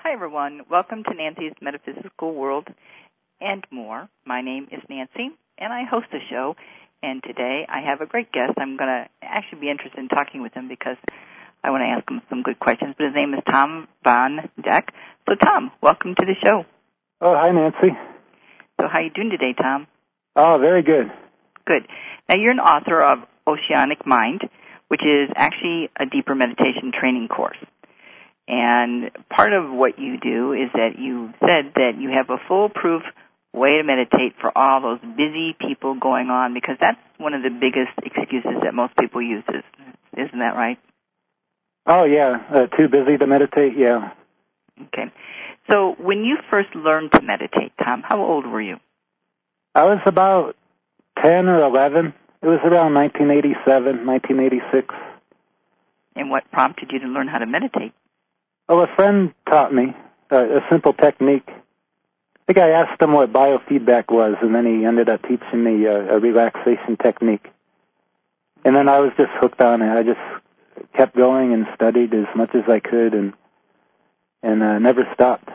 Hi, everyone. Welcome to Nancy's Metaphysical World and more. My name is Nancy, and I host the show. And today I have a great guest. I'm going to actually be interested in talking with him because I want to ask him some good questions. But his name is Tom Von Deck. So, Tom, welcome to the show. Oh, hi, Nancy. So how are you doing today, Tom? Oh, very good. Good. Now, you're an author of Oceanic Mind, which is actually a deeper meditation training course. And part of what you do is that you said that you have a foolproof way to meditate for all those busy people going on, because that's one of the biggest excuses that most people use. Isn't that right? Oh, yeah. Too busy to meditate, yeah. Okay. So when you first learned to meditate, Tom, how old were you? I was about 10 or 11. It was around 1987, 1986. And what prompted you to learn how to meditate? Well, a friend taught me a simple technique. I think I asked him what biofeedback was, and then he ended up teaching me a relaxation technique. And then I was just hooked on it. I just kept going and studied as much as I could and never stopped.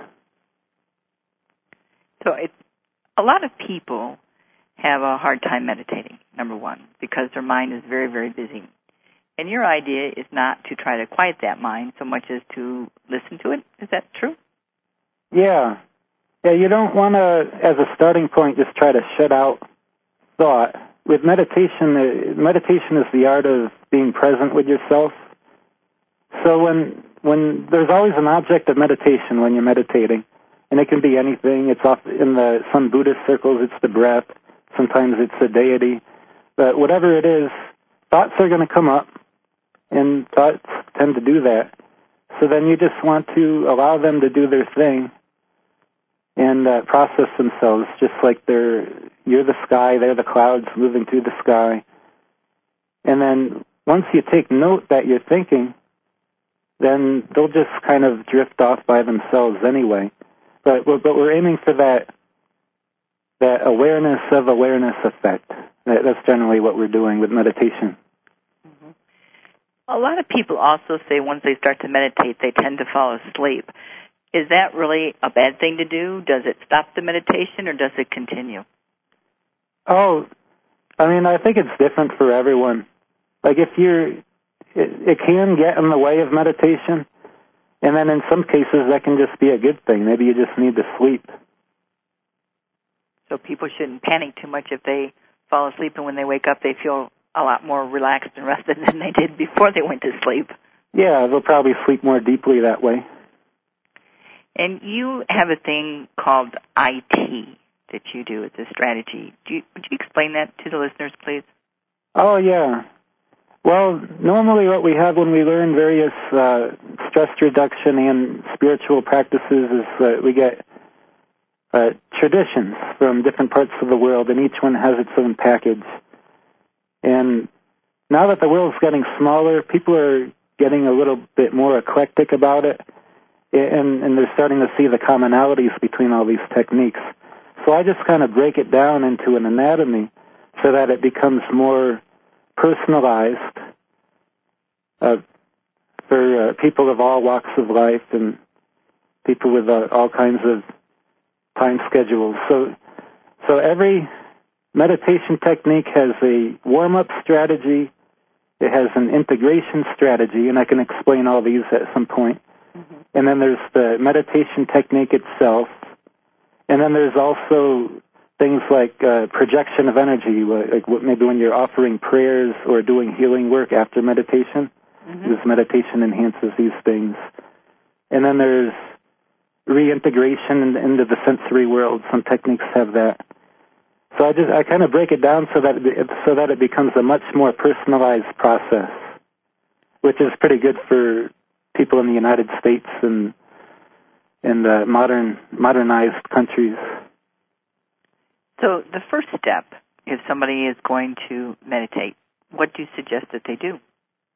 So a lot of people have a hard time meditating, number one, because their mind is very, very busy. And your idea is not to try to quiet that mind so much as to listen to it. Is that true? Yeah. Yeah, you don't want to, as a starting point, just try to shut out thought. With meditation is the art of being present with yourself. So when there's always an object of meditation when you're meditating, and it can be anything. It's in some Buddhist circles, it's the breath. Sometimes it's a deity. But whatever it is, thoughts are going to come up. And thoughts tend to do that. So then you just want to allow them to do their thing and process themselves, just like you're the sky, they're the clouds moving through the sky. And then once you take note that you're thinking, then they'll just kind of drift off by themselves anyway. But we're aiming for that awareness of awareness effect. That's generally what we're doing with meditation. A lot of people also say once they start to meditate, they tend to fall asleep. Is that really a bad thing to do? Does it stop the meditation, or does it continue? Oh, I mean, I think it's different for everyone. Like it can get in the way of meditation, and then in some cases that can just be a good thing. Maybe you just need to sleep. So people shouldn't panic too much if they fall asleep, and when they wake up they feel a lot more relaxed and rested than they did before they went to sleep. Yeah, they'll probably sleep more deeply that way. And you have a thing called IT that you do. It's a strategy. Would you explain that to the listeners, please? Oh, yeah. Well, normally what we have when we learn various stress reduction and spiritual practices is we get traditions from different parts of the world, and each one has its own package. And now that the world's getting smaller, people are getting a little bit more eclectic about it, and they're starting to see the commonalities between all these techniques. So I just kind of break it down into an anatomy so that it becomes more personalized for people of all walks of life and people with all kinds of time schedules. So every meditation technique has a warm-up strategy. It has an integration strategy, and I can explain all these at some point. Mm-hmm. And then there's the meditation technique itself. And then there's also things like projection of energy, like maybe when you're offering prayers or doing healing work after meditation, because meditation enhances these things. And then there's reintegration into the sensory world. Some techniques have that. So I kind of break it down so that it becomes a much more personalized process, which is pretty good for people in the United States and in the modernized countries. So the first step, if somebody is going to meditate, what do you suggest that they do?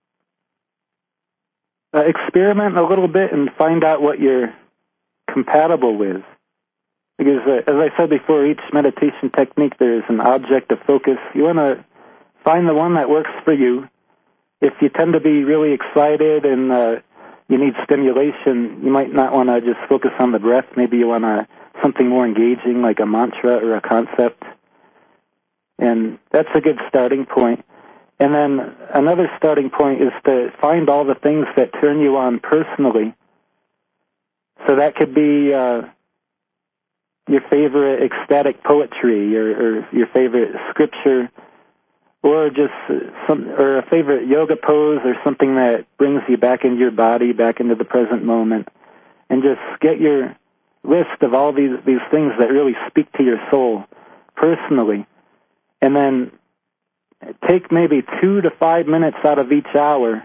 Experiment a little bit and find out what you're compatible with. Because, as I said before, each meditation technique, there is an object of focus. You want to find the one that works for you. If you tend to be really excited and you need stimulation, you might not want to just focus on the breath. Maybe you want something more engaging, like a mantra or a concept. And that's a good starting point. And then another starting point is to find all the things that turn you on personally. So that could be your favorite ecstatic poetry, or your favorite scripture, or just or a favorite yoga pose, or something that brings you back into your body, back into the present moment. And just get your list of all these things that really speak to your soul personally. And then take maybe 2 to 5 minutes out of each hour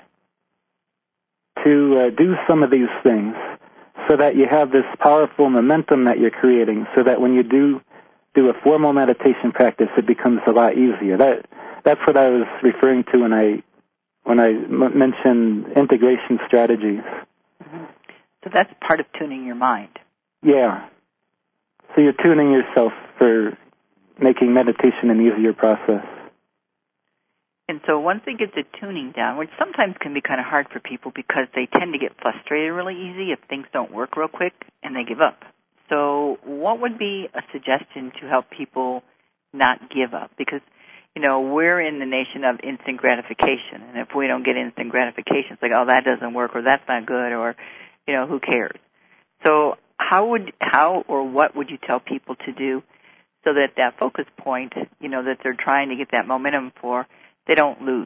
to do some of these things, so that you have this powerful momentum that you're creating, so that when you do a formal meditation practice, it becomes a lot easier. That's what I was referring to when I mentioned integration strategies. Mm-hmm. So that's part of tuning your mind. Yeah. So you're tuning yourself for making meditation an easier process. And so once they get the tuning down, which sometimes can be kind of hard for people because they tend to get frustrated really easy if things don't work real quick and they give up. So what would be a suggestion to help people not give up? Because, we're in the nation of instant gratification. And if we don't get instant gratification, it's like, oh, that doesn't work, or that's not good, or, who cares? So how or what would you tell people to do so that focus point, that they're trying to get that momentum for, they don't lose?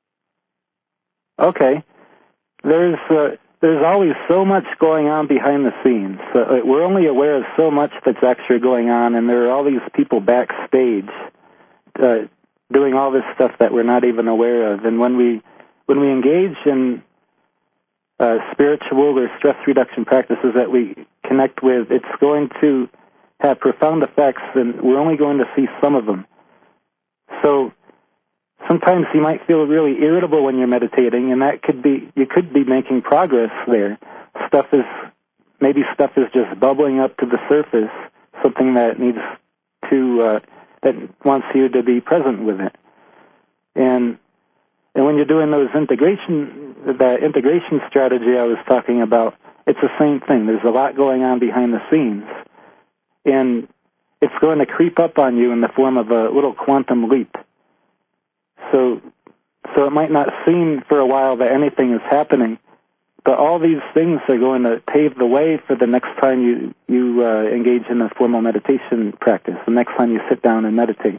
Okay. There's always so much going on behind the scenes. We're only aware of so much that's actually going on, and there are all these people backstage doing all this stuff that we're not even aware of. And when we engage in spiritual or stress reduction practices that we connect with, it's going to have profound effects, and we're only going to see some of them. So sometimes you might feel really irritable when you're meditating, and you could be making progress there. Stuff is just bubbling up to the surface, something that needs to that wants you to be present with it. And when you're doing that integration strategy I was talking about, it's the same thing. There's a lot going on behind the scenes, and it's going to creep up on you in the form of a little quantum leap. So it might not seem for a while that anything is happening, but all these things are going to pave the way for the next time you engage in a formal meditation practice, the next time you sit down and meditate.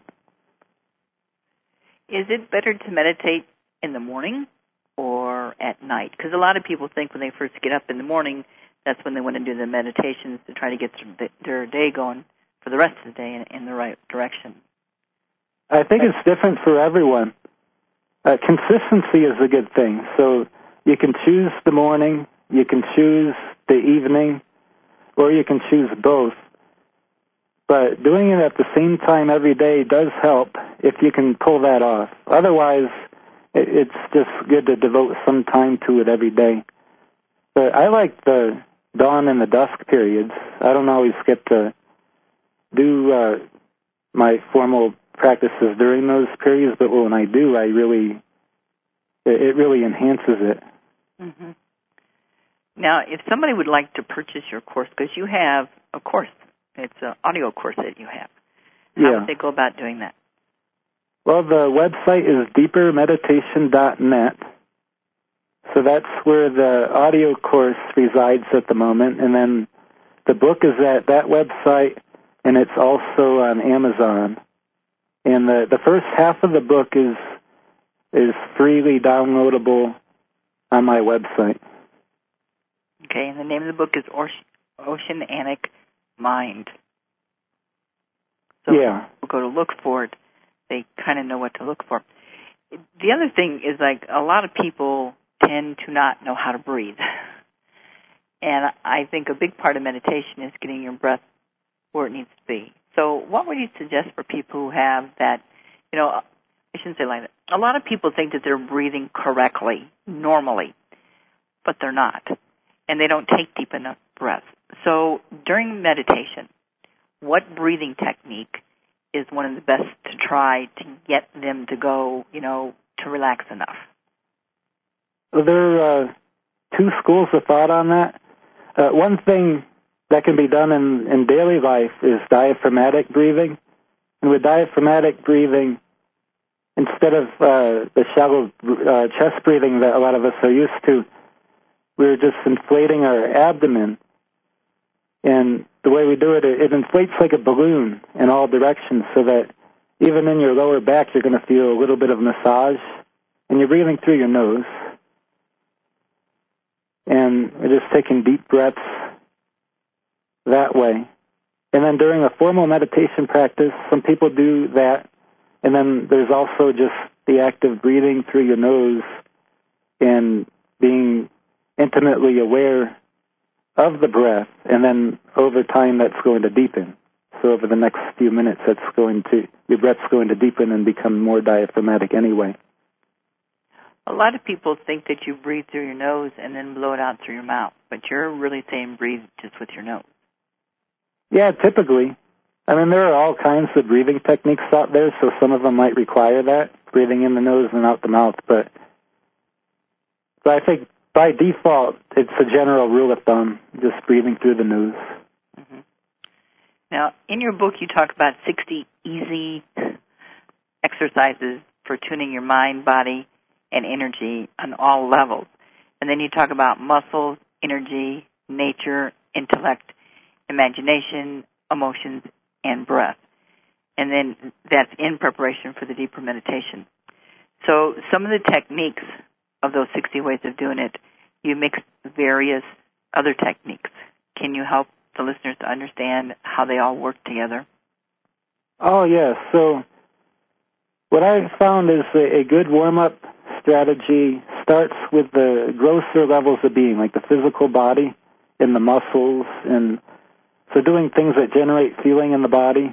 Is it better to meditate in the morning or at night? Because a lot of people think when they first get up in the morning, that's when they want to do the meditations to try to get their day going for the rest of the day in the right direction. I think it's different for everyone. Consistency is a good thing. So you can choose the morning, you can choose the evening, or you can choose both. But doing it at the same time every day does help if you can pull that off. Otherwise, it's just good to devote some time to it every day. But I like the dawn and the dusk periods. I don't always get to do my formal practices during those periods, but when I do, it really enhances it. Mm-hmm. Now, if somebody would like to purchase your course, because you have a course, it's an audio course that you have, how would they go about doing that? Well, the website is deepermeditation.net. So that's where the audio course resides at the moment, and then the book is at that website, and it's also on Amazon. And the first half of the book is freely downloadable on my website. Okay, and the name of the book is Oceanic Mind. So yeah. People go to look for it, they kind of know what to look for. The other thing is, like, a lot of people tend to not know how to breathe. And I think a big part of meditation is getting your breath where it needs to be. So what would you suggest for people who have that, I shouldn't say like that. A lot of people think that they're breathing correctly, normally, but they're not. And they don't take deep enough breaths. So during meditation, what breathing technique is one of the best to try to get them to go, to relax enough? There two schools of thought on that. One thing that can be done in daily life is diaphragmatic breathing. And with diaphragmatic breathing, instead of the shallow chest breathing that a lot of us are used to, we're just inflating our abdomen. And the way we do it, it inflates like a balloon in all directions so that even in your lower back, you're going to feel a little bit of massage. And you're breathing through your nose. And we're just taking deep breaths that way. And then during a formal meditation practice, some people do that. And then there's also just the act of breathing through your nose and being intimately aware of the breath. And then over time, that's going to deepen. So over the next few minutes, your breath's going to deepen and become more diaphragmatic anyway. A lot of people think that you breathe through your nose and then blow it out through your mouth, but you're really saying breathe just with your nose. Yeah, typically. I mean, there are all kinds of breathing techniques out there, so some of them might require that, breathing in the nose and out the mouth. But I think by default, it's a general rule of thumb, just breathing through the nose. Mm-hmm. Now, in your book, you talk about 60 easy exercises for tuning your mind, body, and energy on all levels. And then you talk about muscles, energy, nature, intellect, imagination, emotions, and breath. And then that's in preparation for the deeper meditation. So some of the techniques of those 60 ways of doing it, you mix various other techniques. Can you help the listeners to understand how they all work together? Oh, yes. So what I found is a good warm-up strategy starts with the grosser levels of being, like the physical body and the muscles, and so doing things that generate feeling in the body.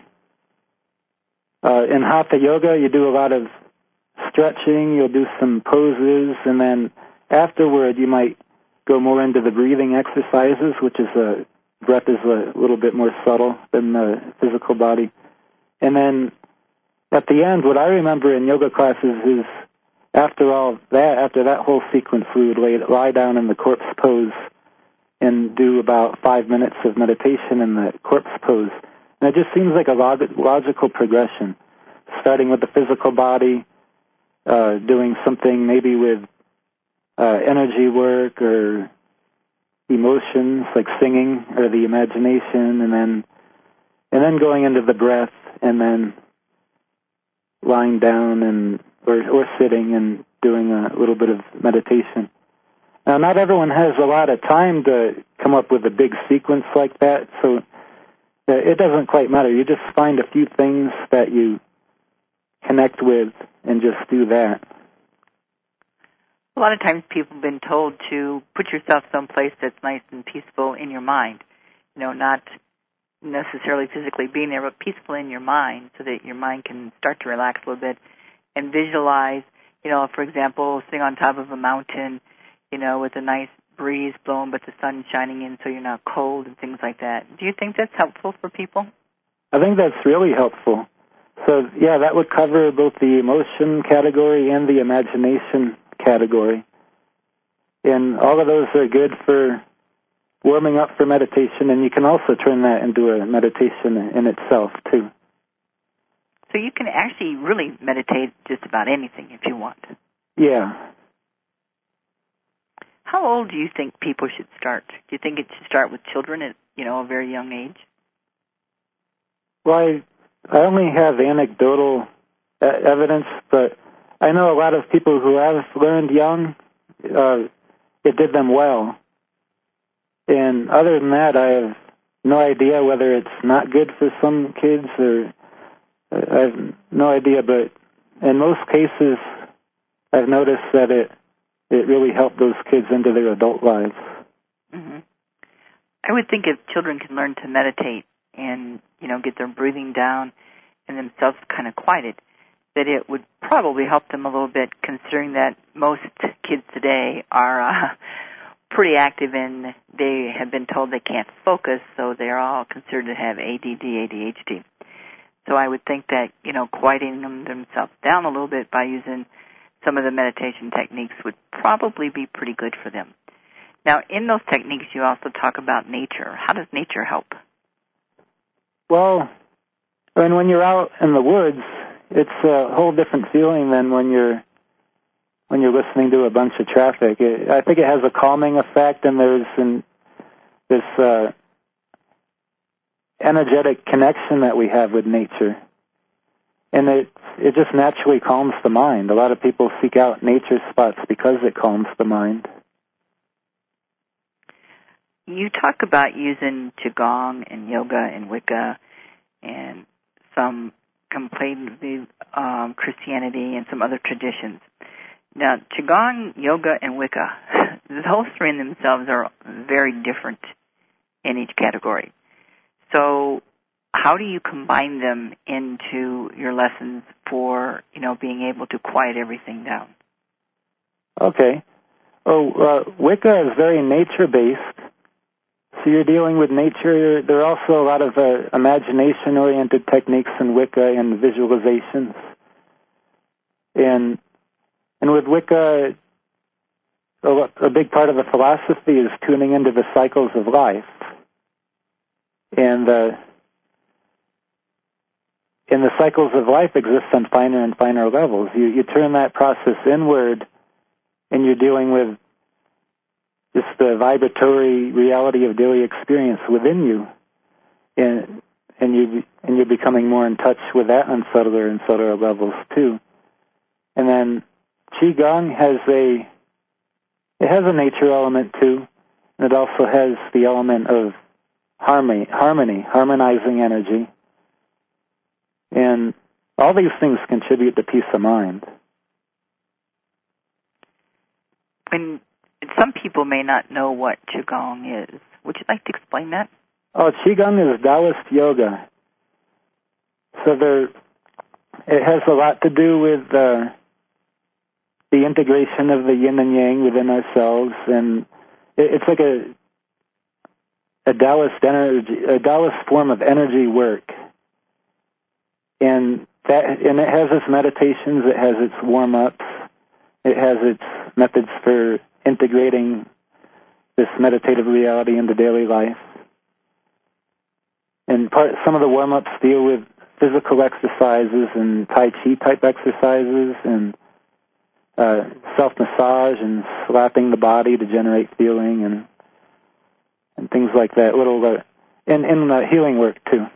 In Hatha Yoga, you do a lot of stretching, you'll do some poses, and then afterward you might go more into the breathing exercises, which is breath is a little bit more subtle than the physical body. And then at the end, what I remember in yoga classes is after that whole sequence, we would lie down in the corpse pose and do about 5 minutes of meditation in the corpse pose. And it just seems like a logical progression, starting with the physical body, doing something maybe with energy work or emotions like singing or the imagination, and then going into the breath, and then lying down or sitting and doing a little bit of meditation. Now, not everyone has a lot of time to come up with a big sequence like that, so it doesn't quite matter. You just find a few things that you connect with and just do that. A lot of times people have been told to put yourself someplace that's nice and peaceful in your mind. Not necessarily physically being there, but peaceful in your mind so that your mind can start to relax a little bit and visualize, for example, sitting on top of a mountain, with a nice breeze blowing but the sun shining in so you're not cold and things like that. Do you think that's helpful for people? I think that's really helpful. So, yeah, that would cover both the emotion category and the imagination category. And all of those are good for warming up for meditation, and you can also turn that into a meditation in itself, too. So you can actually really meditate just about anything if you want. Yeah. How old do you think people should start? Do you think it should start with children at, a very young age? Well, I only have anecdotal evidence, but I know a lot of people who have learned young, it did them well. And other than that, I have no idea whether it's not good for some kids or I have no idea, but in most cases, I've noticed that it really helped those kids into their adult lives. Mm-hmm. I would think if children can learn to meditate and, get their breathing down and themselves kind of quieted, that it would probably help them a little bit, considering that most kids today are pretty active and they have been told they can't focus, so they're all considered to have ADD, ADHD. So I would think that, quieting themselves down a little bit by using some of the meditation techniques would probably be pretty good for them. Now, in those techniques, you also talk about nature. How does nature help? Well, when you're out in the woods, it's a whole different feeling than when you're listening to a bunch of traffic. I think it has a calming effect, and there's this energetic connection that we have with nature. And it just naturally calms the mind. A lot of people seek out nature spots because it calms the mind. You talk about using Qigong and yoga and Wicca and some completely Christianity and some other traditions. Now, Qigong, yoga, and Wicca, those three in themselves are very different in each category. So how do you combine them into your lessons for, being able to quiet everything down? Okay. Wicca is very nature-based. So you're dealing with nature. There are also a lot of imagination-oriented techniques in Wicca and visualizations. And with Wicca, a big part of the philosophy is tuning into the cycles of life. And the cycles of life exist on finer and finer levels. You turn that process inward, and you're dealing with just the vibratory reality of daily experience within you, and you're becoming more in touch with that on subtler and subtler levels too. And then Qigong has a nature element too, and it also has the element of harmonizing energy, and all these things contribute to peace of mind. And some people may not know what Qigong is. Would you like to explain that? Qigong is Taoist yoga. So it has a lot to do with the integration of the yin and yang within ourselves, and it's like a Taoist form of energy work. And it has its meditations, it has its warm-ups, it has its methods for integrating this meditative reality into daily life. And some of the warm-ups deal with physical exercises and Tai Chi type exercises and self-massage and slapping the body to generate feeling and things like that. In healing work too.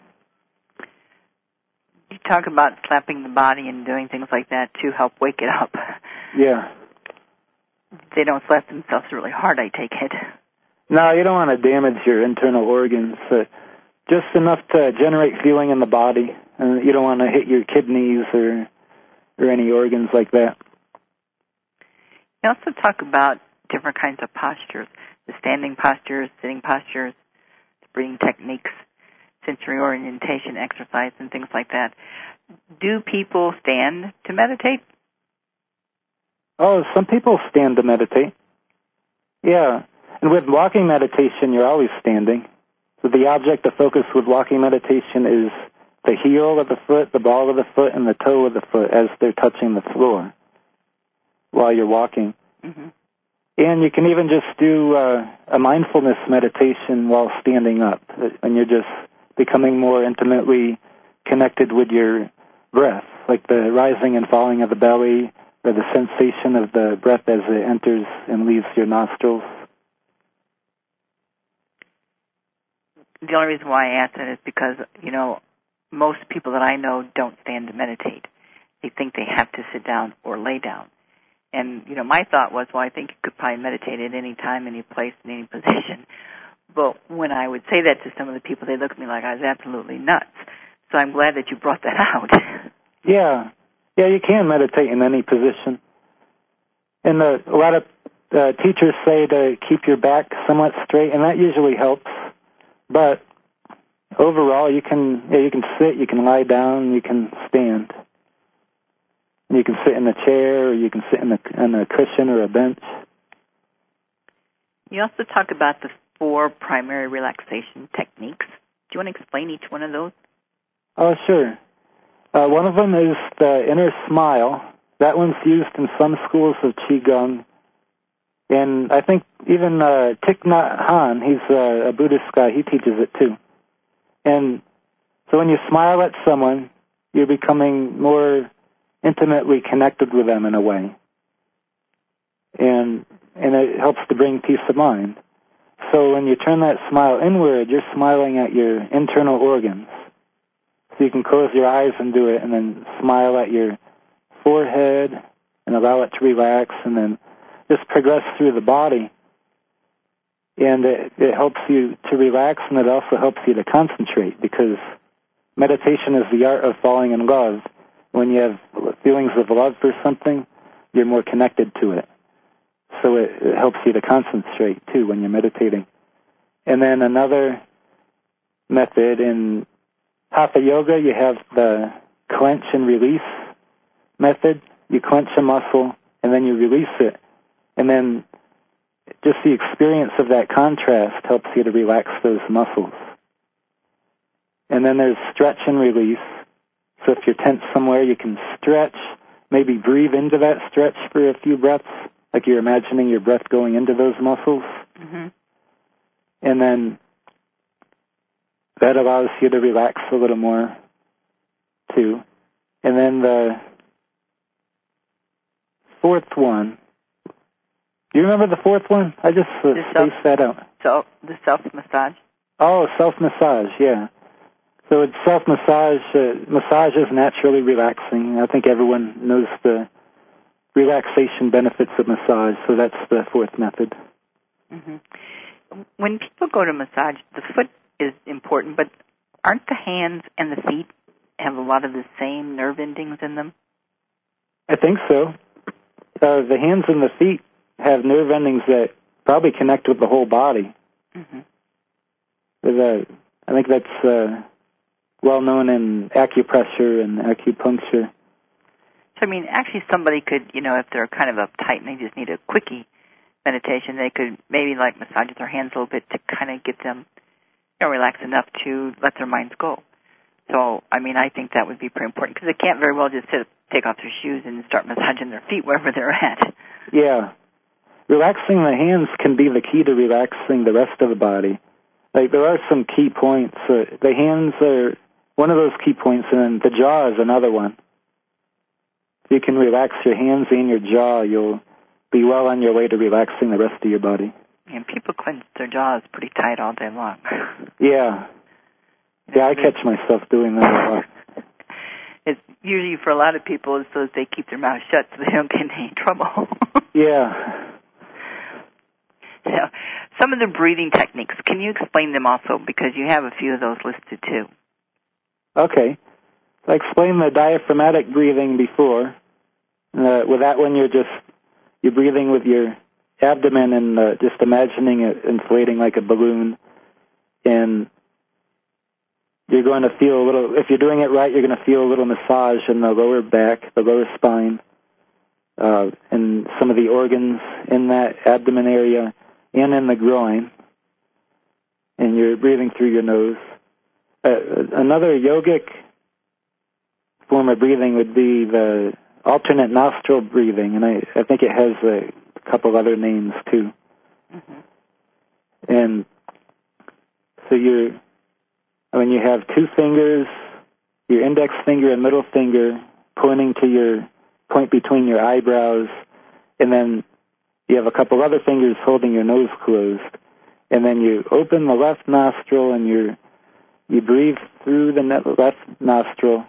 You talk about slapping the body and doing things like that to help wake it up. Yeah. They don't slap themselves really hard, I take it. No, you don't want to damage your internal organs. Just enough to generate feeling in the body, and you don't want to hit your kidneys or any organs like that. You also talk about different kinds of postures, the standing postures, sitting postures, the breathing techniques, sensory orientation exercise, and things like that. Do people stand to meditate? Some people stand to meditate. Yeah. And with walking meditation, you're always standing. So the object of focus with walking meditation is the heel of the foot, the ball of the foot, and the toe of the foot as they're touching the floor while you're walking. Mm-hmm. And you can even just do a mindfulness meditation while standing up, and you're just becoming more intimately connected with your breath, like the rising and falling of the belly, or the sensation of the breath as it enters and leaves your nostrils. The only reason why I ask that is because, most people that I know don't stand to meditate. They think they have to sit down or lay down. And, my thought was, I think you could probably meditate at any time, any place, in any position. But when I would say that to some of the people, they look at me like I was absolutely nuts. So I'm glad that you brought that out. Yeah, you can meditate in any position. And a lot of teachers say to keep your back somewhat straight, and that usually helps. But overall, you can sit, you can lie down, you can stand. You can sit in a chair, or you can sit in a cushion or a bench. You also talk about the 4 primary relaxation techniques. Do you want to explain each one of those? Oh, sure. One of them is the inner smile. That one's used in some schools of Qigong And I think even Thich Nhat Hanh, he's a Buddhist guy, he teaches it too. And so when you smile at someone, you're becoming more intimately connected with them in a way. And it helps to bring peace of mind. So when you turn that smile inward, you're smiling at your internal organs. So you can close your eyes and do it, and then smile at your forehead and allow it to relax, and then just progress through the body. And it helps you to relax, and it also helps you to concentrate, because meditation is the art of falling in love. When you have feelings of love for something, you're more connected to it. So it helps you to concentrate, too, when you're meditating. And then another method in Hatha Yoga, you have the clench and release method. You clench a muscle, and then you release it. And then just the experience of that contrast helps you to relax those muscles. And then there's stretch and release. So if you're tense somewhere, you can stretch, maybe breathe into that stretch for a few breaths, like you're imagining your breath going into those muscles. Mm-hmm. And then that allows you to relax a little more, too. And then the fourth one, do you remember the fourth one? I just spaced that out. So the self-massage? Oh, self-massage, yeah. So it's self-massage. Massage is naturally relaxing. I think everyone knows the relaxation benefits of massage, so that's the fourth method. Mm-hmm. When people go to massage, the foot is important, but aren't the hands and the feet have a lot of the same nerve endings in them? I think so. The hands and the feet have nerve endings that probably connect with the whole body. Mm-hmm. I think that's well known in acupressure and acupuncture. So, I mean, actually somebody could, if they're kind of uptight and they just need a quickie meditation, they could maybe massage their hands a little bit to kind of get them, relaxed enough to let their minds go. So, I mean, I think that would be pretty important, because they can't very well just take off their shoes and start massaging their feet wherever they're at. Yeah. Relaxing the hands can be the key to relaxing the rest of the body. There are some key points. The hands are one of those key points, and then the jaw is another one. If you can relax your hands and your jaw, you'll be well on your way to relaxing the rest of your body. And people clench their jaws pretty tight all day long. Yeah. Yeah, I catch myself doing that a lot. It's usually for a lot of people it's so that they keep their mouth shut so they don't get in any trouble. Yeah. So, some of the breathing techniques, can you explain them also? Because you have a few of those listed too. Okay. So I explained the diaphragmatic breathing before. With that one, you're breathing with your abdomen and just imagining it inflating like a balloon. And you're going to feel a little, if you're doing it right, you're going to feel a little massage in the lower back, the lower spine, and some of the organs in that abdomen area and in the groin. And you're breathing through your nose. Another yogic form of breathing would be the alternate nostril breathing, and I think it has a couple other names too. Mm-hmm. And so you have two fingers, your index finger and middle finger pointing to your point between your eyebrows, and then you have a couple other fingers holding your nose closed, and then you open the left nostril and you breathe through the left nostril,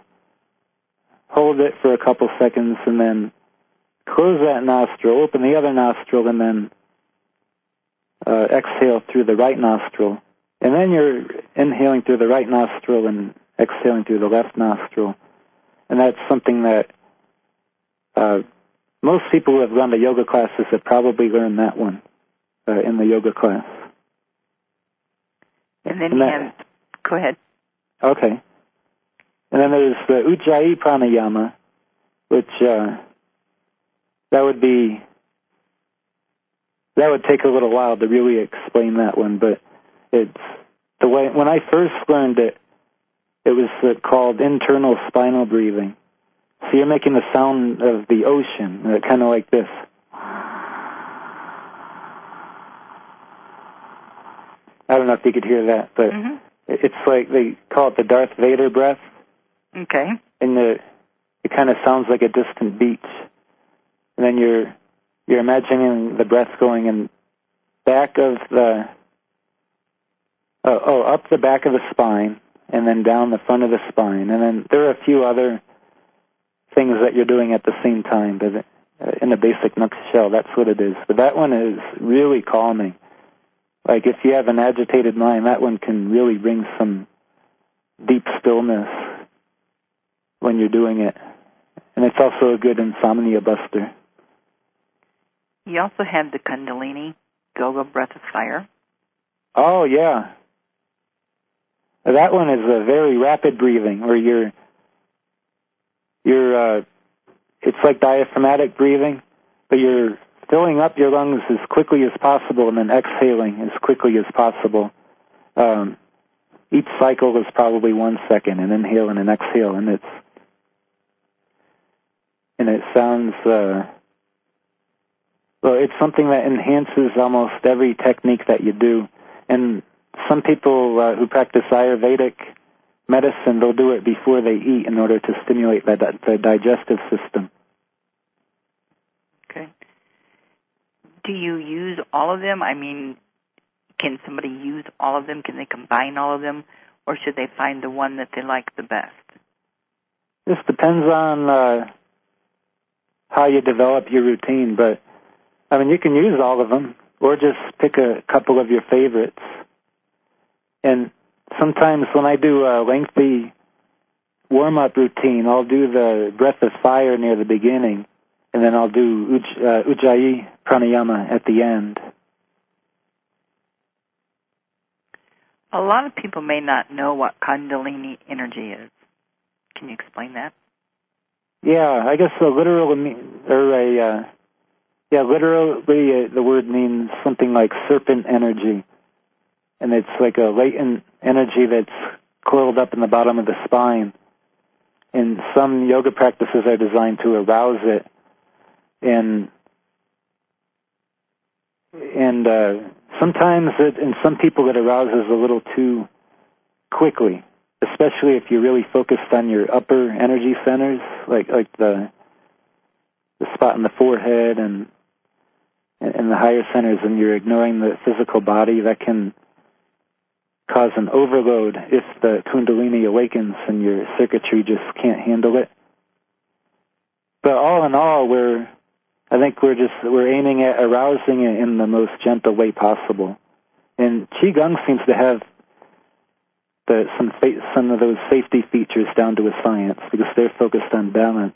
hold it for a couple seconds, and then close that nostril, open the other nostril, and then exhale through the right nostril. And then you're inhaling through the right nostril and exhaling through the left nostril. And that's something that most people who have gone to yoga classes have probably learned that one in the yoga class. And then go ahead. Okay. And then there's the Ujjayi Pranayama, which that would take a little while to really explain that one, but it's the way, when I first learned it, it was called internal spinal breathing. So you're making the sound of the ocean, kind of like this. I don't know if you could hear that, but it's like they call it the Darth Vader breath. Okay. And it kind of sounds like a distant beach. And then you're imagining the breath going in back of the up the back of the spine, and then down the front of the spine. And then there are a few other things that you're doing at the same time, but in a basic nutshell, that's what it is. But that one is really calming. Like if you have an agitated mind, that one can really bring some deep stillness when you're doing it. And it's also a good insomnia buster. You also have the Kundalini Yoga Breath of Fire. Oh, yeah. That one is a very rapid breathing, where you're it's like diaphragmatic breathing, but you're filling up your lungs as quickly as possible and then exhaling as quickly as possible. Each cycle is probably 1 second, an inhale and an exhale, and it sounds it's something that enhances almost every technique that you do. And some people who practice Ayurvedic medicine, they'll do it before they eat in order to stimulate the digestive system. Okay. Do you use all of them? I mean, can somebody use all of them? Can they combine all of them? Or should they find the one that they like the best? This depends on how you develop your routine, but I mean, you can use all of them, or just pick a couple of your favorites. And sometimes when I do a lengthy warm-up routine, I'll do the breath of fire near the beginning, and then I'll do Ujjayi pranayama at the end. A lot of people may not know what Kundalini energy is. Can you explain that? Yeah, I guess literally the word means something like serpent energy. And it's like a latent energy that's coiled up in the bottom of the spine. And some yoga practices are designed to arouse it. And sometimes in some people it arouses a little too quickly, especially if you're really focused on your upper energy centers, like the spot in the forehead and the higher centers, and you're ignoring the physical body. That can cause an overload if the Kundalini awakens and your circuitry just can't handle it. But all in all, we're aiming at arousing it in the most gentle way possible. And Qigong seems to have some of those safety features down to a science, because they're focused on balance.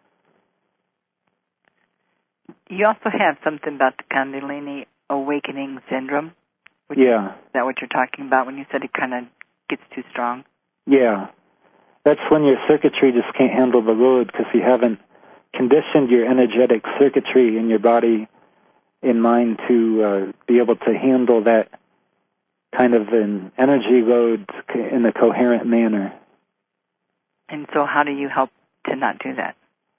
You also have something about the Kundalini awakening syndrome. Yeah. Is that what you're talking about when you said it kind of gets too strong? Yeah. That's when your circuitry just can't handle the load, because you haven't conditioned your energetic circuitry in your body and mind to be able to handle that kind of an energy load in a coherent manner. And so how do you help to not do that?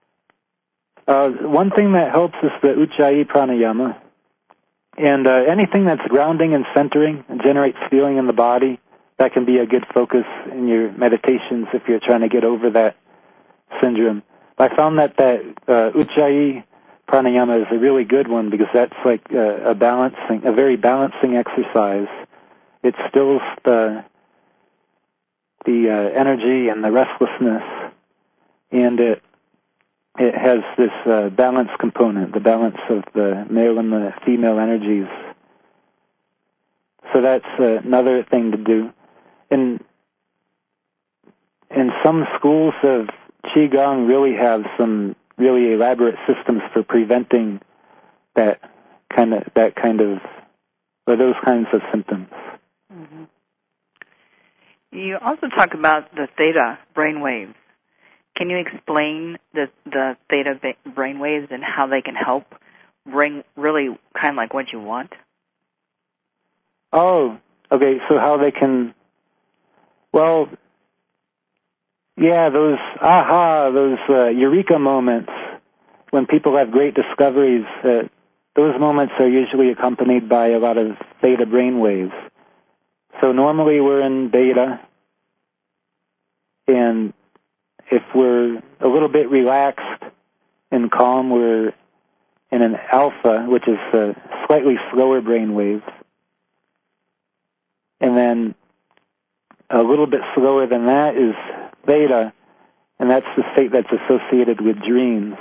One thing that helps is the Ujjayi pranayama. And anything that's grounding and centering and generates feeling in the body, that can be a good focus in your meditations if you're trying to get over that syndrome. I found that Ujjayi pranayama is a really good one, because that's like a very balancing exercise. It stills the energy and the restlessness, and it has this balance component, the balance of the male and the female energies. So that's another thing to do. And some schools of Qigong really have some really elaborate systems for preventing those kinds of symptoms. Mm-hmm. You also talk about the theta brainwaves. Can you explain the theta brainwaves and how they can help bring really kind of like what you want? Oh, okay. So how they can, those eureka moments when people have great discoveries, those moments are usually accompanied by a lot of theta brainwaves. So normally we're in beta, and if we're a little bit relaxed and calm, we're in an alpha, which is slightly slower brain waves. And then a little bit slower than that is theta, and that's the state that's associated with dreams.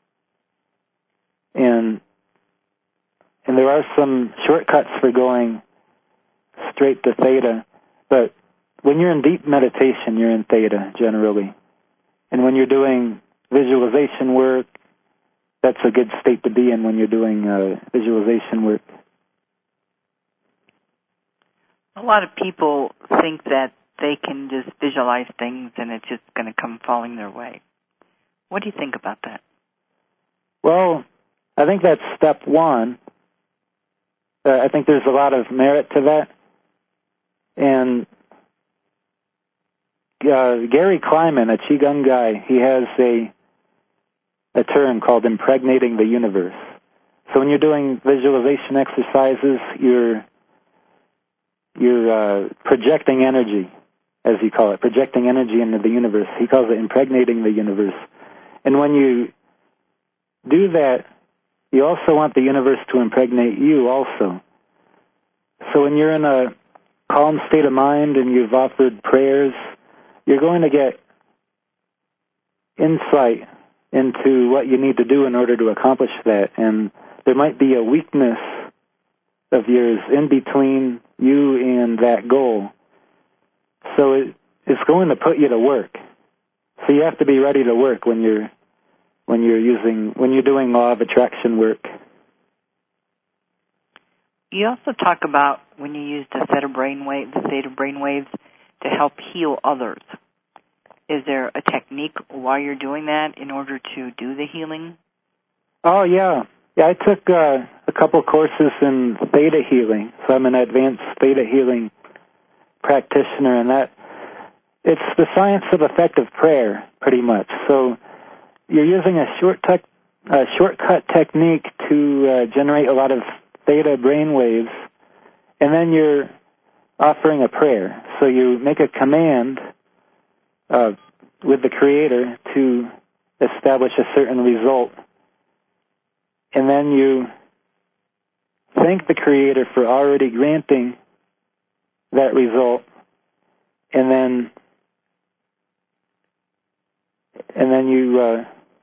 And there are some shortcuts for going straight to theta, but when you're in deep meditation, you're in theta generally. And when you're doing visualization work, that's a good state to be in when you're doing visualization work. A lot of people think that they can just visualize things and it's just going to come falling their way. What do you think about that? Well, I think that's step one. I think there's a lot of merit to that. And Gary Kleiman, a Qigong guy, he has a term called impregnating the universe. So when you're doing visualization exercises, you're projecting energy, as he calls it, projecting energy into the universe. He calls it impregnating the universe. And when you do that, you also want the universe to impregnate you also. So when you're in a calm state of mind and you've offered prayers, you're going to get insight into what you need to do in order to accomplish that. And there might be a weakness of yours in between you and that goal. So it's going to put you to work. So you have to be ready to work when you're doing law of attraction work. You also talk about when you use the theta brainwaves to help heal others. Is there a technique while you're doing that in order to do the healing? Oh, yeah. Yeah, I took a couple courses in theta healing, so I'm an advanced theta healing practitioner, and that it's the science of effective prayer, pretty much. So you're using a shortcut technique to generate a lot of theta brain waves, and then you're offering a prayer. So you make a command with the Creator to establish a certain result, and then you thank the Creator for already granting that result, and then you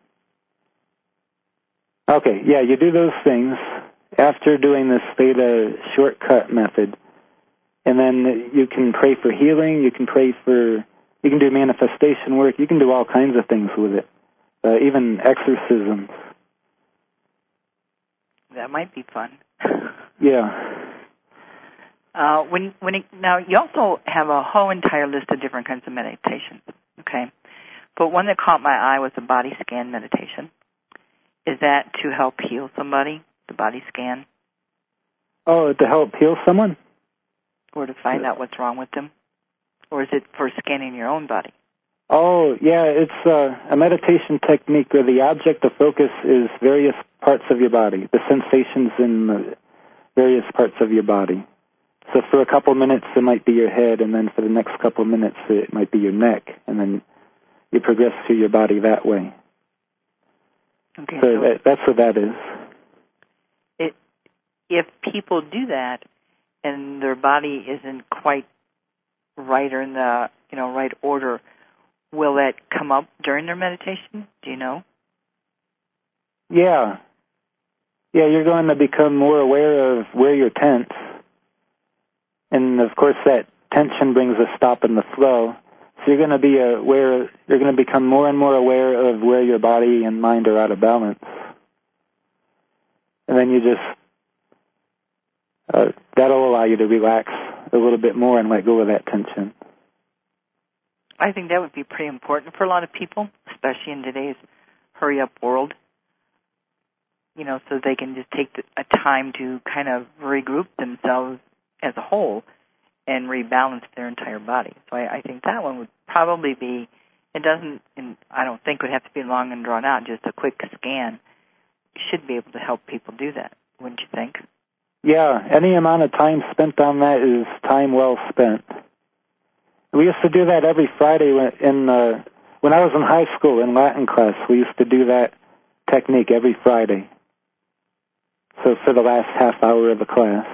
you do those things after doing this theta shortcut method, and then you can pray for healing, you can do manifestation work, you can do all kinds of things with it, even exorcisms. That might be fun. Yeah. Now you also have a whole entire list of different kinds of meditations, okay? But one that caught my eye was the body scan meditation. Is that to help heal somebody, the body scan? Oh, to help heal someone? Or to find out what's wrong with them? Or is it for scanning your own body? Oh, yeah, it's a meditation technique where the object of focus is various parts of your body, the sensations in the various parts of your body. So for a couple minutes, it might be your head, and then for the next couple minutes, it might be your neck, and then you progress through your body that way. Okay, so that's what that is. If people do that and their body isn't quite right or in the right order, will that come up during their meditation? Do you know? Yeah. Yeah, you're going to become more aware of where you're tense. And, of course, that tension brings a stop in the flow. So you're going to be you're going to become more and more aware of where your body and mind are out of balance. And then you just, that'll allow you to relax a little bit more and let go of that tension. I think that would be pretty important for a lot of people, especially in today's hurry-up world, so they can just take a time to kind of regroup themselves as a whole and rebalance their entire body. So I think that one would probably be, I don't think would have to be long and drawn out, just a quick scan should be able to help people do that, wouldn't you think? Yeah, any amount of time spent on that is time well spent. We used to do that every Friday when I was in high school in Latin class. We used to do that technique every Friday. So for the last half hour of the class.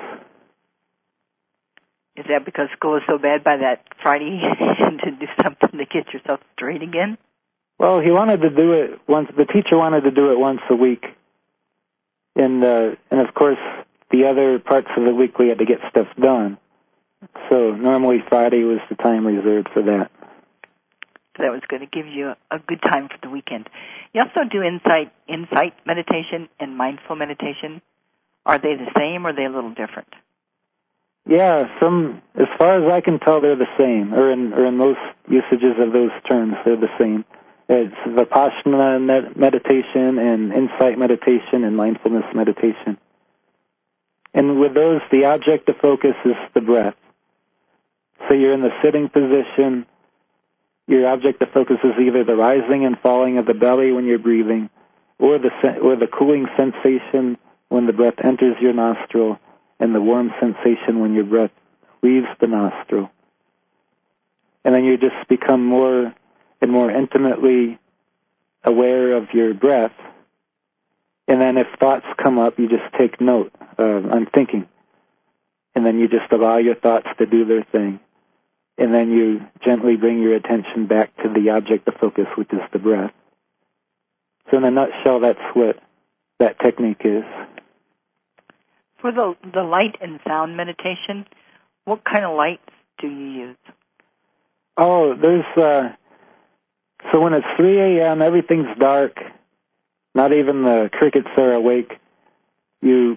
Is that because school is so bad by that Friday to do something to get yourself straight again? Well, he wanted to do it once. The teacher wanted to do it once a week, and of course the other parts of the week we had to get stuff done. So normally Friday was the time reserved for that. So that was going to give you a good time for the weekend. You also do insight meditation and mindful meditation. Are they the same, or are they a little different? Yeah, as far as I can tell, they're the same, or in most usages of those terms, they're the same. It's Vipassana meditation and insight meditation and mindfulness meditation. And with those, the object of focus is the breath. So you're in the sitting position. Your object of focus is either the rising and falling of the belly when you're breathing, or the cooling sensation when the breath enters your nostril, and the warm sensation when your breath leaves the nostril. And then you just become more and more intimately aware of your breath. And then if thoughts come up, you just take note. I'm thinking. And then you just allow your thoughts to do their thing. And then you gently bring your attention back to the object of focus, which is the breath. So in a nutshell, that's what that technique is. For the light and sound meditation, what kind of lights do you use? Oh, so when it's 3 a.m., everything's dark, not even the crickets are awake, you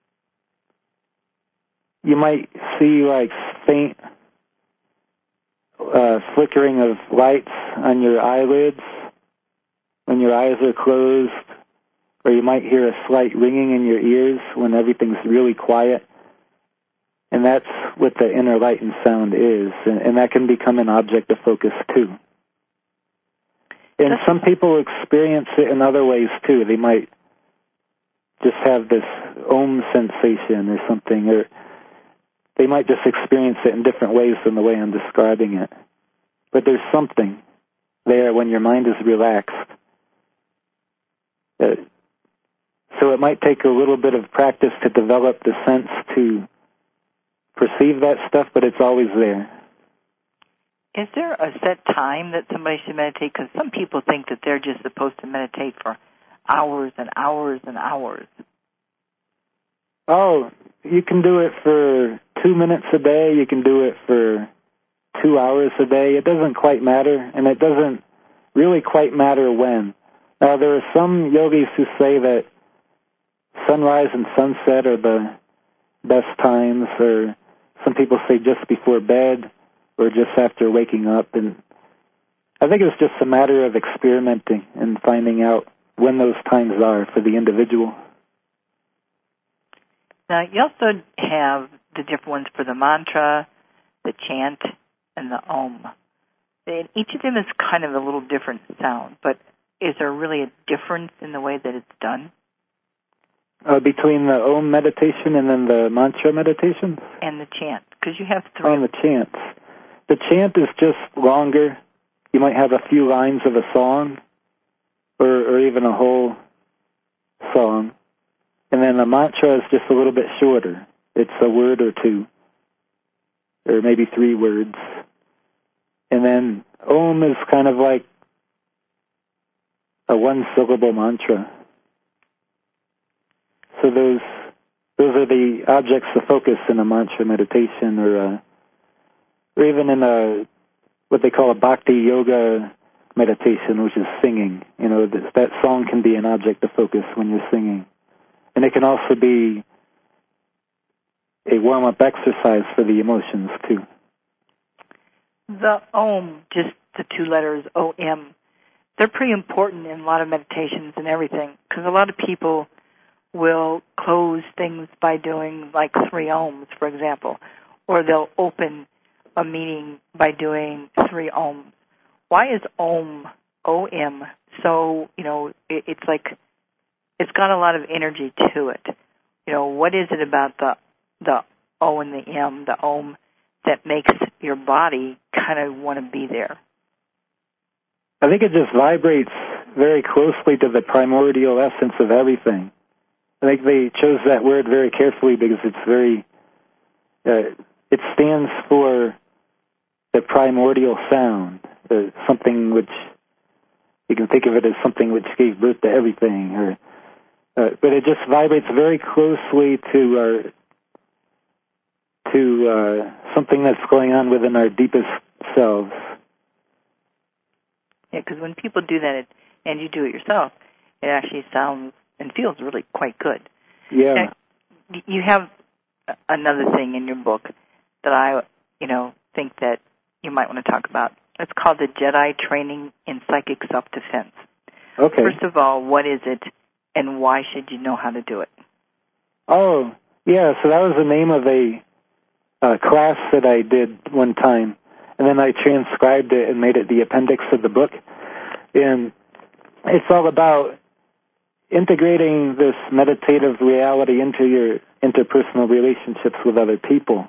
might see like faint flickering of lights on your eyelids when your eyes are closed, or you might hear a slight ringing in your ears when everything's really quiet. And that's what the inner light and sound is. And that can become an object of focus, too. And some people experience it in other ways, too. They might just have this Om sensation or something, or they might just experience it in different ways than the way I'm describing it. But there's something there when your mind is relaxed. So it might take a little bit of practice to develop the sense to perceive that stuff, but it's always there. Is there a set time that somebody should meditate? Because some people think that they're just supposed to meditate for hours and hours and hours. Oh, you can do it for 2 minutes a day. You can do it for 2 hours a day. It doesn't quite matter, and it doesn't really quite matter when. Now, there are some yogis who say that sunrise and sunset are the best times, or some people say just before bed or just after waking up. And I think it's just a matter of experimenting and finding out when those times are for the individual. Now, you also have the different ones for the mantra, the chant, and the Om. And each of them is kind of a little different sound, but is there really a difference in the way that it's done? Between the Om meditation and then the mantra meditation? And the chant, because you have three. On the chants. The chant is just longer. You might have a few lines of a song, or even a whole song. And then the mantra is just a little bit shorter. It's a word or two, or maybe 3 words. And then Om is kind of like a 1-syllable mantra. So those are the objects of focus in a mantra meditation, or even in what they call a bhakti yoga meditation, which is singing. You know, that song can be an object of focus when you're singing. And it can also be a warm-up exercise for the emotions, too. The Om, just the 2 letters, O-M, they're pretty important in a lot of meditations and everything, because a lot of people will close things by doing like 3 Oms, for example, or they'll open a meeting by doing 3 Oms. Why is Om, O-M, so, it's like, it's got a lot of energy to it. What is it about the the O and the M, the Om, that makes your body kind of want to be there? I think it just vibrates very closely to the primordial essence of everything. I think they chose that word very carefully because it's very, it stands for the primordial sound, something which, you can think of it as something which gave birth to everything, but it just vibrates very closely to something that's going on within our deepest selves. Yeah, because when people do that, and you do it yourself, it actually sounds and feels really quite good. Yeah. And you have another thing in your book that I, think that you might want to talk about. It's called the Jedi Training in Psychic Self-Defense. Okay. First of all, what is it, and why should you know how to do it? Oh, yeah, so that was the name of a class that I did one time, and then I transcribed it and made it the appendix of the book. And it's all about integrating this meditative reality into your interpersonal relationships with other people.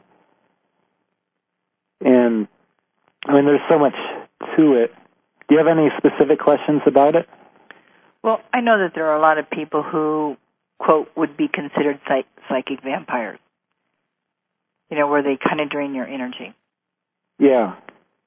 And, there's so much to it. Do you have any specific questions about it? Well, I know that there are a lot of people who, quote, would be considered psychic vampires, where they kind of drain your energy. Yeah.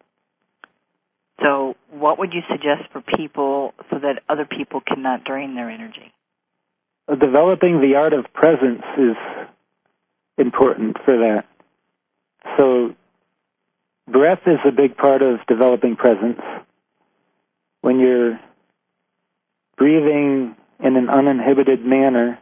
So what would you suggest for people so that other people cannot drain their energy? Developing the art of presence is important for that. So breath is a big part of developing presence. When you're breathing in an uninhibited manner,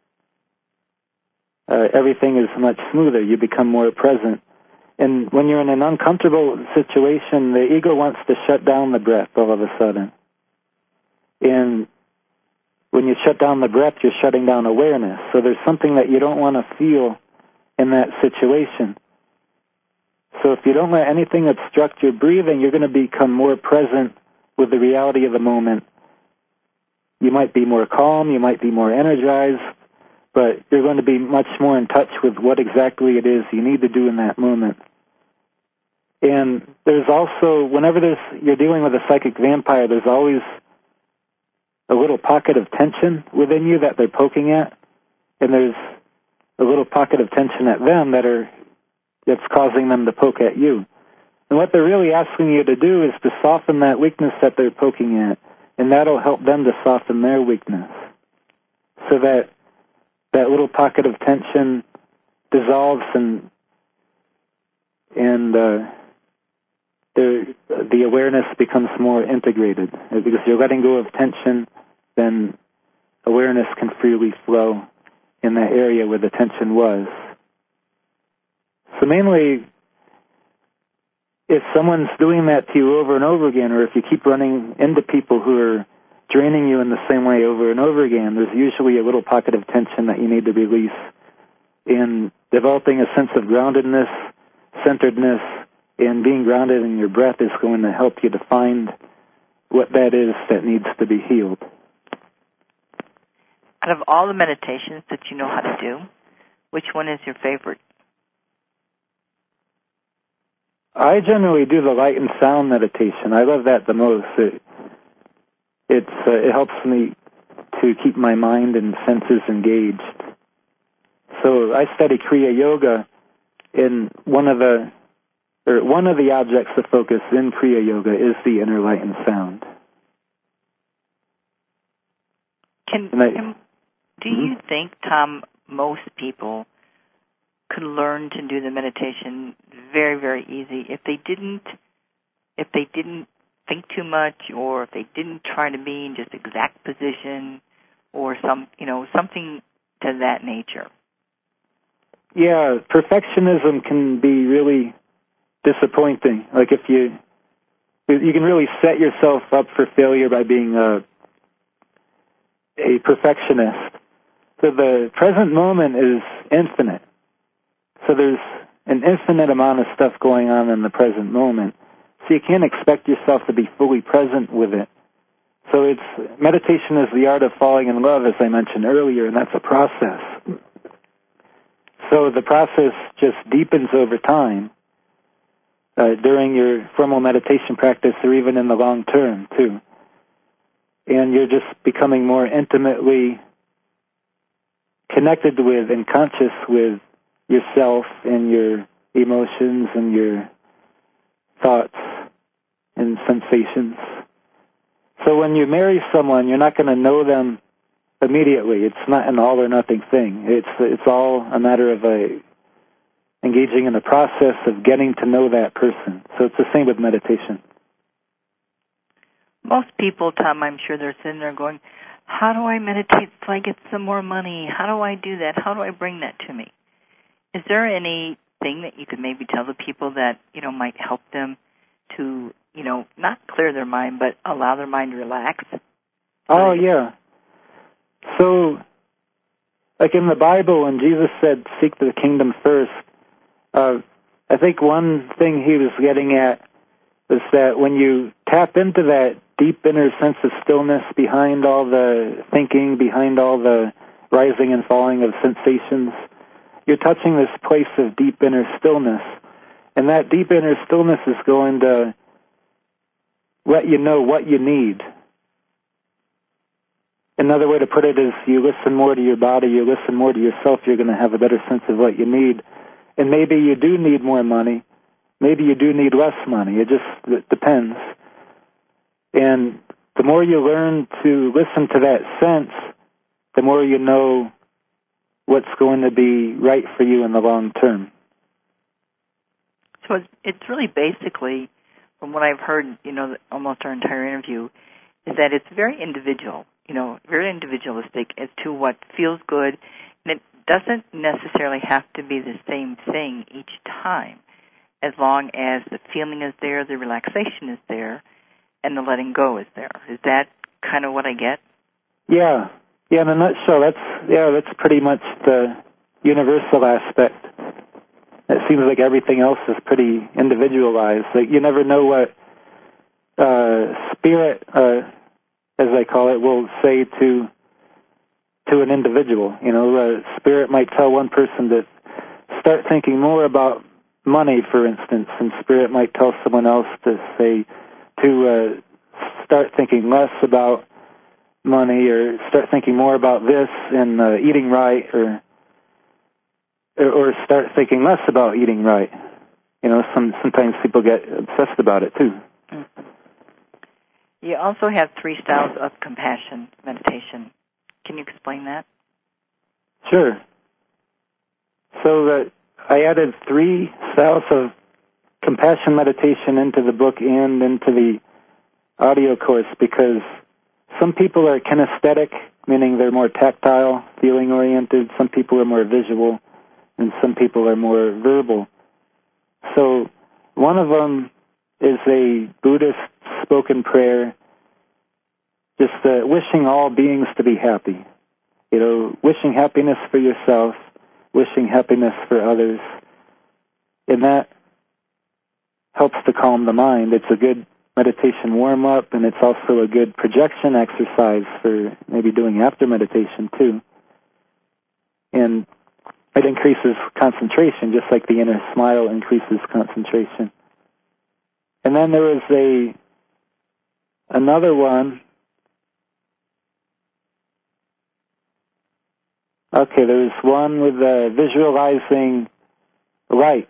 everything is much smoother. You become more present. And when you're in an uncomfortable situation, the ego wants to shut down the breath all of a sudden. And when you shut down the breath, you're shutting down awareness. So there's something that you don't want to feel in that situation. So if you don't let anything obstruct your breathing, you're going to become more present with the reality of the moment. You might be more calm, you might be more energized, but you're going to be much more in touch with what exactly it is you need to do in that moment. And there's also, whenever you're dealing with a psychic vampire, there's always a little pocket of tension within you that they're poking at, and there's a little pocket of tension at them that's causing them to poke at you. And what they're really asking you to do is to soften that weakness that they're poking at, and that'll help them to soften their weakness, so that little pocket of tension dissolves and the awareness becomes more integrated. Because you're letting go of tension, then awareness can freely flow in that area where the tension was. So mainly, if someone's doing that to you over and over again, or if you keep running into people who are draining you in the same way over and over again, there's usually a little pocket of tension that you need to release. In developing a sense of groundedness, centeredness, and being grounded in your breath is going to help you to find what that is that needs to be healed. Out of all the meditations that you know how to do, which one is your favorite? I generally do the light and sound meditation. I love that the most. It helps me to keep my mind and senses engaged. So I study Kriya Yoga, and one of the objects of focus in Kriya Yoga is the inner light and sound. Do you think, Tom, most people could learn to do the meditation very, very easy if they didn't think too much, or if they didn't try to be in just exact position, or something to that nature? Yeah, perfectionism can be really disappointing. Like if you can really set yourself up for failure by being a perfectionist. So the present moment is infinite. So there's an infinite amount of stuff going on in the present moment. So you can't expect yourself to be fully present with it. So meditation is the art of falling in love, as I mentioned earlier, and that's a process. So the process just deepens over time during your formal meditation practice or even in the long term, too. And you're just becoming more intimately connected with and conscious with yourself and your emotions and your thoughts and sensations. So when you marry someone, you're not going to know them immediately. It's not an all or nothing thing. It's all a matter of engaging in the process of getting to know that person. So it's the same with meditation. Most people, Tom, I'm sure they're sitting there going, how do I meditate so I get some more money? How do I do that? How do I bring that to me? Is there anything that you could maybe tell the people that, might help them to, not clear their mind, but allow their mind to relax? Oh, yeah. So, like in the Bible, when Jesus said, seek the kingdom first, I think one thing he was getting at is that when you tap into that deep inner sense of stillness behind all the thinking, behind all the rising and falling of sensations, you're touching this place of deep inner stillness. And that deep inner stillness is going to let you know what you need. Another way to put it is you listen more to your body, you listen more to yourself, you're going to have a better sense of what you need. And maybe you do need more money. Maybe you do need less money. It depends. And the more you learn to listen to that sense, the more you know what's going to be right for you in the long term. So it's really basically, from what I've heard, almost our entire interview, is that it's very individual, very individualistic as to what feels good, and it doesn't necessarily have to be the same thing each time, as long as the feeling is there, the relaxation is there, and the letting go is there. Is that kind of what I get? Yeah. Yeah, in a nutshell, that's pretty much the universal aspect. It seems like everything else is pretty individualized. Like you never know what spirit, as I call it, will say to an individual. Spirit might tell one person to start thinking more about money, for instance, and spirit might tell someone else to say to start thinking less about money or start thinking more about this and eating right or start thinking less about eating right. Sometimes people get obsessed about it too. Mm-hmm. You also have 3 styles of compassion meditation. Can you explain that? Sure. So I added 3 styles of compassion meditation into the book and into the audio course because some people are kinesthetic, meaning they're more tactile, feeling-oriented. Some people are more visual, and some people are more verbal. So one of them is a Buddhist spoken prayer, just wishing all beings to be happy. Wishing happiness for yourself, wishing happiness for others. And that helps to calm the mind. It's a good meditation warm-up, and it's also a good projection exercise for maybe doing after meditation, too. And it increases concentration, just like the inner smile increases concentration. And then there was another one. Okay, there's one with visualizing light.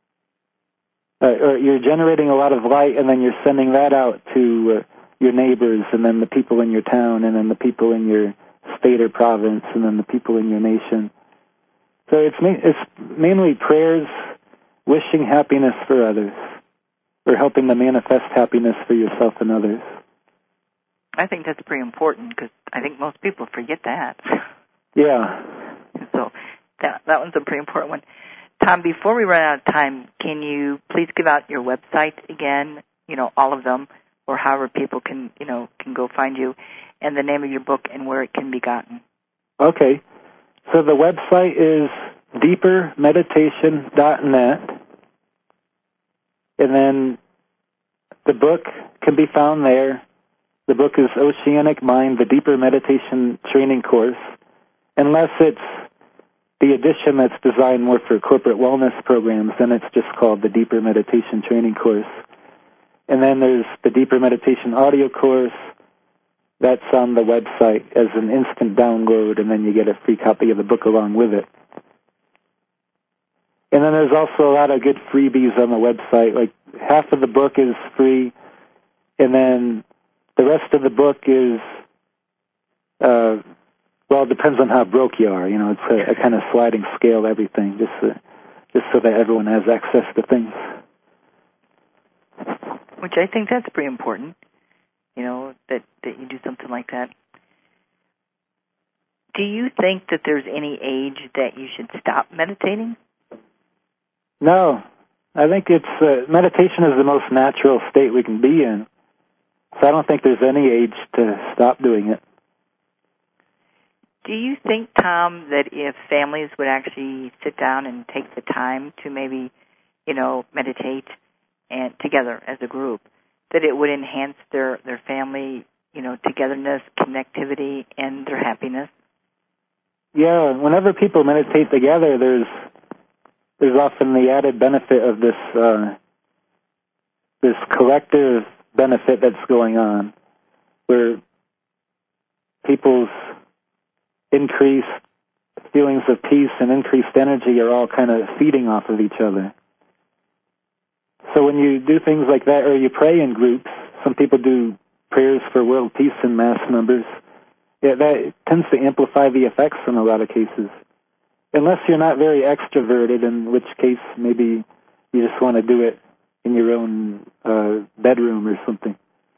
Or you're generating a lot of light, and then you're sending that out to your neighbors, and then the people in your town, and then the people in your state or province, and then the people in your nation. So it's mainly prayers, wishing happiness for others, or helping to manifest happiness for yourself and others. I think that's pretty important because I think most people forget that. Yeah. So that one's a pretty important one. Tom, before we run out of time, can you please give out your website again, all of them, or however people can go find you, and the name of your book and where it can be gotten? Okay. So the website is deepermeditation.net, and then the book can be found there. The book is Oceanic Mind, the Deeper Meditation Training Course, unless it's the edition that's designed more for corporate wellness programs, then it's just called the Deeper Meditation Training Course. And then there's the Deeper Meditation Audio Course. That's on the website as an instant download, and then you get a free copy of the book along with it. And then there's also a lot of good freebies on the website. Like half of the book is free, and then the rest of the book is, well, it depends on how broke you are. You know, it's a kind of sliding scale, everything, just so that everyone has access to things. Which I think that's pretty important, you know, that you do something like that. Do you think that there's any age that you should stop meditating? No. I think it's meditation is the most natural state we can be in. So I don't think there's any age to stop doing it. Do you think, Tom, that if families would actually sit down and take the time to maybe, you know, meditate and together as a group, that it would enhance their family, you know, togetherness, connectivity, and their happiness? Yeah, whenever people meditate together, there's often the added benefit of this collective benefit that's going on, where people's increased feelings of peace and increased energy are all kind of feeding off of each other. So when you do things like that, or you pray in groups, some people do prayers for world peace in mass numbers, that tends to amplify the effects in a lot of cases. Unless you're not very extroverted, in which case maybe you just want to do it in your own bedroom or something.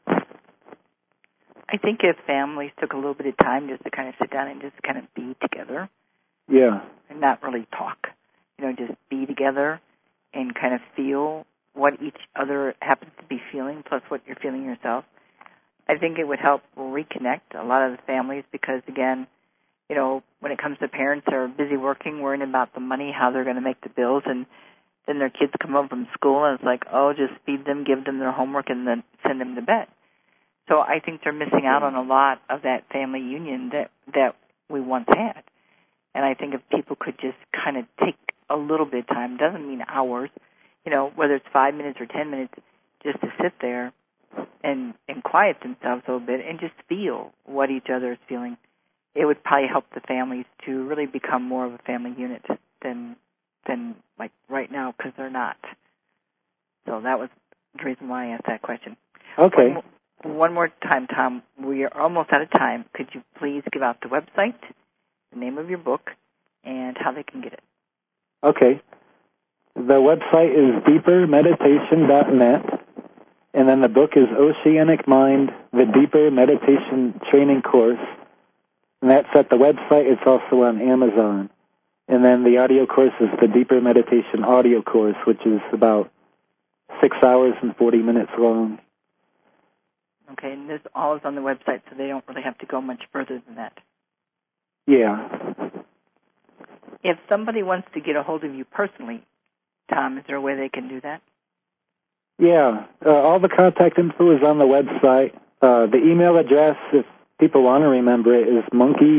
I think if families took a little bit of time just to kind of sit down and just kind of be together. Yeah. And not really talk. You know, just be together and kind of feel what each other happens to be feeling plus what you're feeling yourself. I think it would help reconnect a lot of the families because, again, you know, when it comes to parents that are busy working, worrying about the money, how they're going to make the bills, and then their kids come home from school and it's like, oh, just feed them, give them their homework, and then send them to bed. So I think they're missing out on a lot of that family union that we once had. And I think if people could just kind of take a little bit of time, doesn't mean hours, you know, whether it's 5 minutes or 10 minutes, just to sit there and quiet themselves a little bit and just feel what each other is feeling, it would probably help the families to really become more of a family unit than like right now, because they're not. So that was the reason why I asked that question. Okay. One more time, Tom. We are almost out of time. Could you please give out the website, the name of your book, and how they can get it? Okay. The website is deepermeditation.net, and then the book is Oceanic Mind, the Deeper Meditation Training Course, and that's at the website. It's also on Amazon. And then the audio course is the Deeper Meditation Audio Course, which is about 6 hours and 40 minutes long. Okay, and this all is on the website, so they don't really have to go much further than that. Yeah. If somebody wants to get a hold of you personally, Tom, is there a way they can do that? Yeah. All the contact info is on the website. The email address, if people want to remember it, is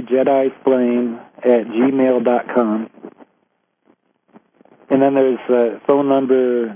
monkeyjediflame@gmail.com. And then there's phone number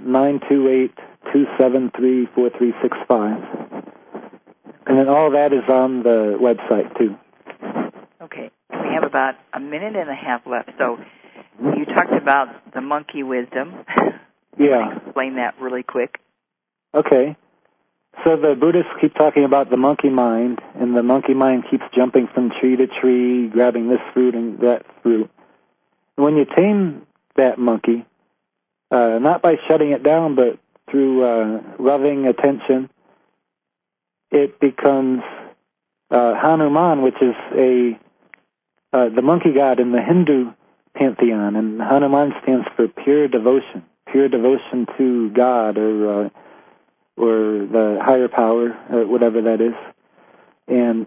928-273-4365. And then all that is on the website, too. Okay. We have about a minute and a half left. So you talked about the monkey wisdom. Yeah. Explain that really quick. Okay. So the Buddhists keep talking about the monkey mind, and the monkey mind keeps jumping from tree to tree, grabbing this fruit and that fruit. And when you tame that monkey, not by shutting it down, but through loving attention, it becomes Hanuman, which is the monkey god in the Hindu pantheon, and Hanuman stands for pure devotion to God or the higher power, or whatever that is. And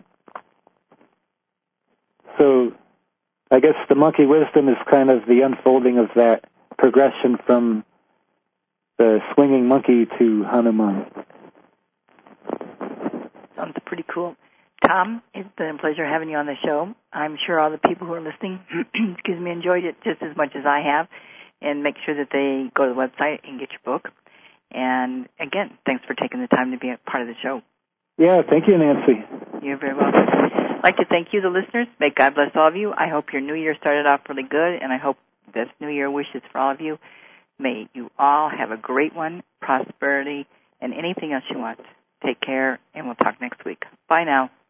so I guess the monkey wisdom is kind of the unfolding of that progression from the swinging monkey to Hanuman. Sounds pretty cool. Tom, it's been a pleasure having you on the show. I'm sure all the people who are listening, enjoyed it just as much as I have. And make sure that they go to the website and get your book. And again, thanks for taking the time to be a part of the show. Yeah, thank you, Nancy. You're very welcome. I'd like to thank you, the listeners. May God bless all of you. I hope your new year started off really good, and I hope best New Year wishes for all of you. May you all have a great one, prosperity, and anything else you want. Take care, and we'll talk next week. Bye now.